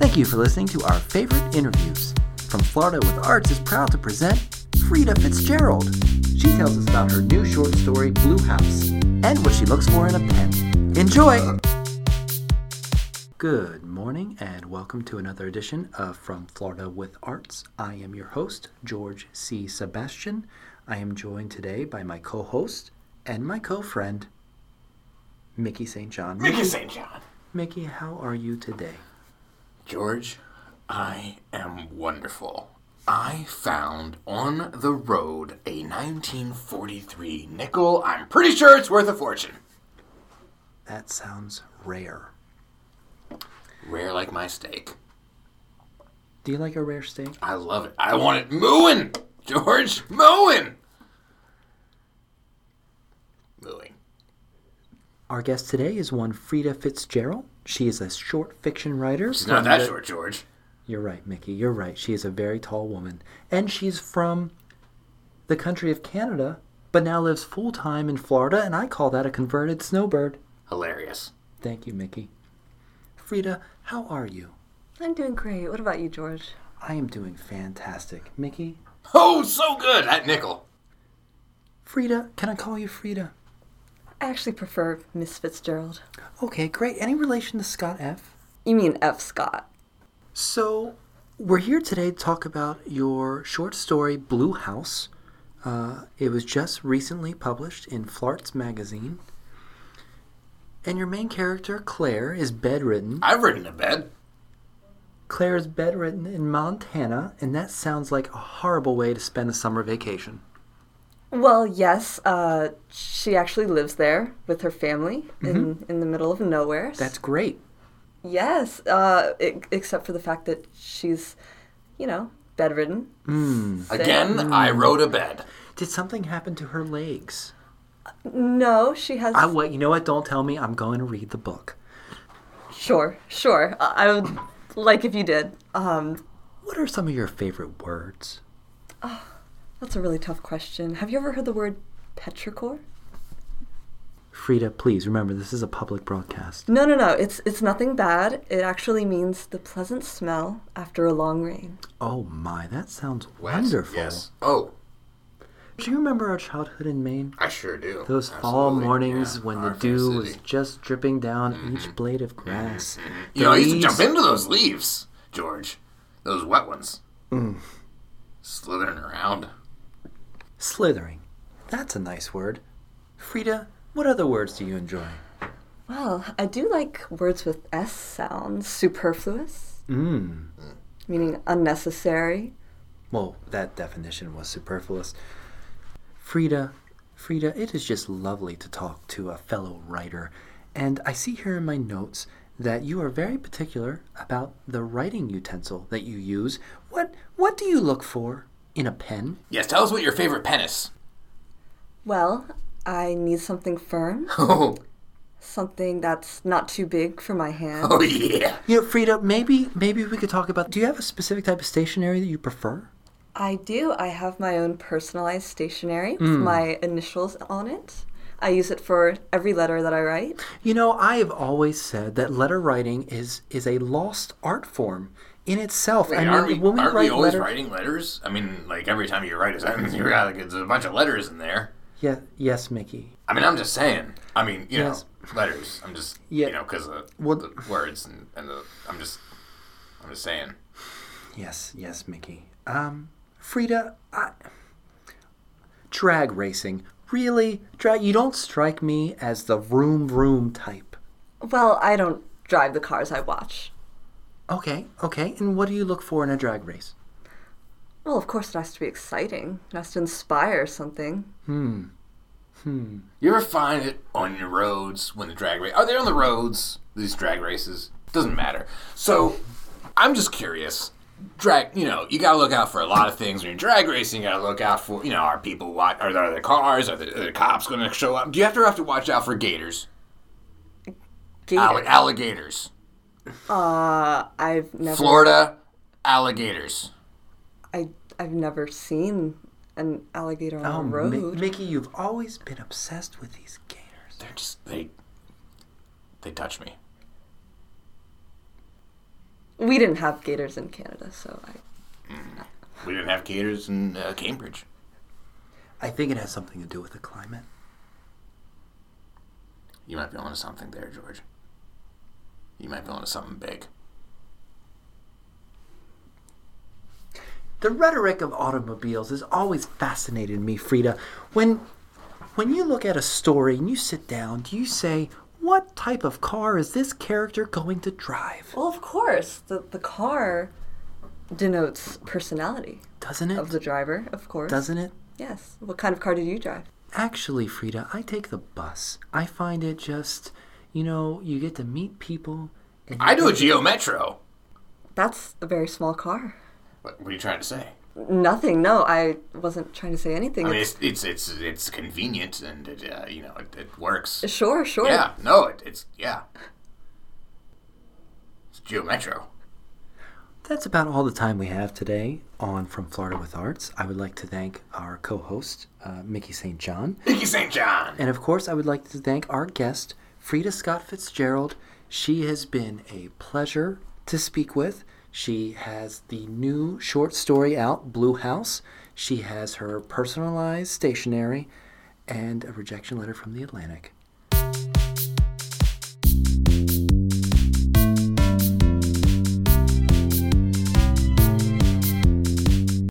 Thank you for listening to our favorite interviews. From Florida with Arts is proud to present Frida Fitzgerald. She tells us about her new short story, Blue House, and what she looks for in a pen. Enjoy! Good morning and welcome to another edition of From Florida with Arts. I am your host, George C. Sebastian. I am joined today by my co-host and my co-friend, Mickey St. John. Mickey St. John. Mickey, how are you today? George, I am wonderful. I found on the road a 1943 nickel. I'm pretty sure it's worth a fortune. That sounds rare. Rare like my steak. Do you like a rare steak? I love it. I want it mooing, George. Mooing. Mooing. Our guest today is one Frida Fitzgerald. She is a short fiction writer. She's not that short, George. You're right, Mickey. You're right. She is a very tall woman. And she's from the country of Canada, but now lives full-time in Florida, and I call that a converted snowbird. Hilarious. Thank you, Mickey. Frida, how are you? I'm doing great. What about you, George? I am doing fantastic. Mickey? Oh, so good. That nickel. Frida, can I call you Frida? I actually prefer Miss Fitzgerald. Okay, great. Any relation to Scott F? You mean F. Scott. So, we're here today to talk about your short story, Blue House. It was just recently published in Flarts magazine. And your main character, Claire, is bedridden. I've written a bed. Claire is bedridden in Montana, and that sounds like a horrible way to spend a summer vacation. Well, yes, she actually lives there with her family in the middle of nowhere. That's great. Yes, except for the fact that she's, bedridden. Again, I wrote a bed. Did something happen to her legs? No, she has... Wait, you know what? Don't tell me. I'm going to read the book. Sure. I would like if you did. What are some of your favorite words? That's a really tough question. Have you ever heard the word petrichor? Frida, please remember this is a public broadcast. No. It's nothing bad. It actually means the pleasant smell after a long rain. Oh my, that sounds Wet. wonderful. Yes. Oh, Do you remember our childhood in Maine? I sure do. Those fall Absolutely. mornings Yeah. when Our the dew fair was city. just dripping down each blade of grass. You know, I used to jump into those leaves, George. Those wet ones. Slithering around. Slithering. That's a nice word. Frida, what other words do you enjoy? Well, I do like words with S sounds. Superfluous, meaning unnecessary. Well, that definition was superfluous. Frida, it is just lovely to talk to a fellow writer. And I see here in my notes that you are very particular about the writing utensil that you use. What do you look for in a pen? Yes, tell us what your favorite pen is. Well, I need something firm, Oh, something that's not too big for my hand. oh yeah. You know, Frida, maybe we could talk about, do you have a specific type of stationery that you prefer? I do. I have my own personalized stationery with my initials on it. I use it for every letter that I write. You know, I have always said that letter writing is a lost art form in itself. Wait, I mean, aren't we when we write always letters, writing letters? I mean, like every time you write a sentence, you're like, there's a bunch of letters in there. Yeah, yes, Mickey. I mean, I'm just saying. I mean, you Yes. know, letters. I'm just, Yeah. because of Well- the words and the. I'm just saying. Yes, Mickey. Frida, drag racing. Really? You don't strike me as the vroom type. Well, I don't drive the cars I watch. Okay. And what do you look for in a drag race? Well, of course it has to be exciting. It has to inspire something. You ever find it on your roads when the drag race? Are they on the roads? These drag races? Doesn't matter. So, I'm just curious. You gotta look out for a lot of things when you're drag racing. You gotta look out for, are people are there cars? Are the cops gonna show up? Do you have to watch out for gators? Gator. Alligators. I've never. Florida alligators. I've never seen an alligator on a road. Mickey, you've always been obsessed with these gators. They're just they touch me. We didn't have gators in Canada, so We didn't have gators in Cambridge. I think it has something to do with the climate. You might be onto something there, George. You might be onto something big. The rhetoric of automobiles has always fascinated me, Frida. When you look at a story and you sit down, do you say, what type of car is this character going to drive? Well, of course, the car denotes personality. Doesn't it? Of the driver, of course. Doesn't it? Yes. What kind of car did you drive? Actually, Frida, I take the bus. I find it just, you get to meet people. And I do a Geo Metro. That's a very small car. What are you trying to say? Nothing. No, I wasn't trying to say anything. I mean, it's convenient and it works. Sure. Yeah. No, it's Geo Metro. That's about all the time we have today on From Florida with Arts. I would like to thank our co-host, Mickey St. John. Mickey St. John. And of course, I would like to thank our guest, Frida Scott Fitzgerald. She has been a pleasure to speak with. She has the new short story out, Blue House. She has her personalized stationery and a rejection letter from the Atlantic.